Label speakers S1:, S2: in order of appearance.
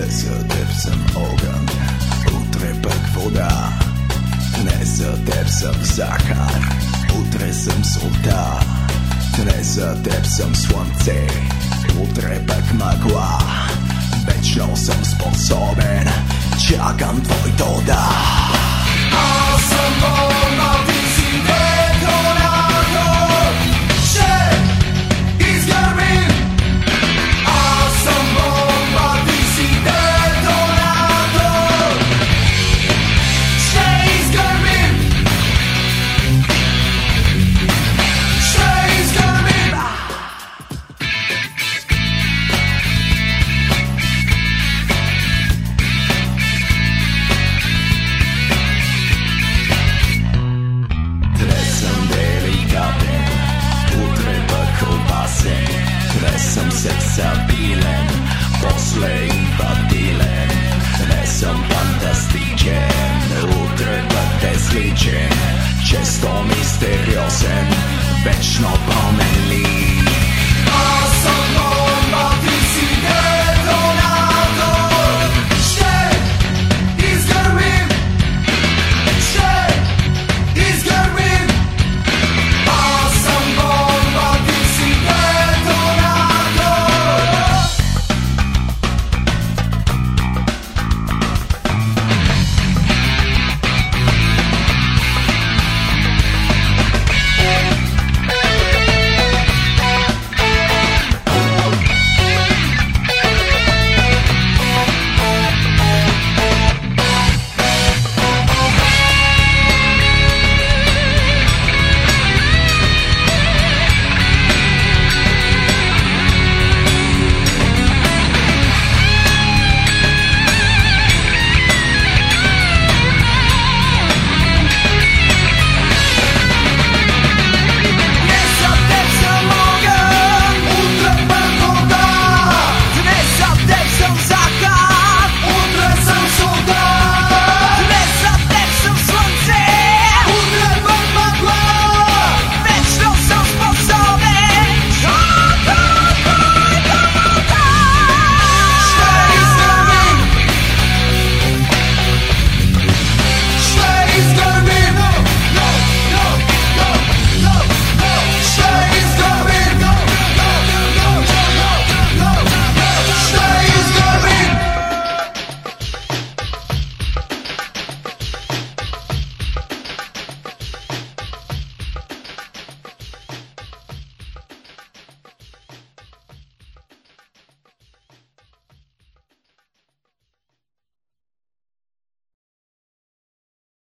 S1: Nesatepsam ogan, utrepak voda. Nesatepsam zahar, utresam solta. Nesatepsam slunce, utrepak magla. Večno sam sposoben, čakam tvoj dodah. A sam bomba, ti si detonator, že izgrmim. A sam bomba, ti si detonator, že izgrmim. Že izgrmim. Nesam seksabilen, posle infatilen. Nesam fantastičen, utrepak bezličen. Često misteriozen, večno promenljiv.